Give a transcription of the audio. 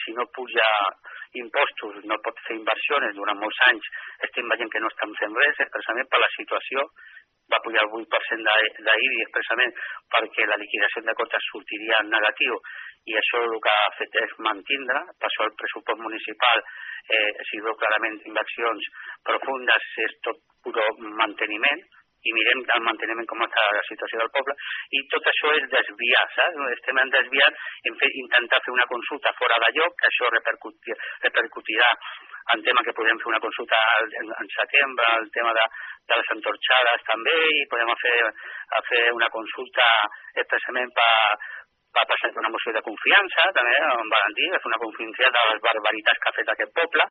si no puja impostos, no pot fer inversions durant molts anys, estem veient que no estan fent res, expressament per la situació. Va pujar el 8% d'IBI expressament perquè la liquidació de quotes sortiria en negatiu i això el que ha fet és mantindre, per això el pressupost municipal, si veu clarament inversions profundes, és tot puro manteniment, i mirem el manteniment com està la situació del poble, i tot això és desviar, saps? Estem desviant intentar fer una consulta fora de lloc, que això repercutirà en tema que podem fer una consulta en setembre, el tema de les entorxades també, i podem fer una consulta expressament per presentar una moció de confiança, també, amb garantia, fer una confiança de les barbaritats que ha fet aquest poble,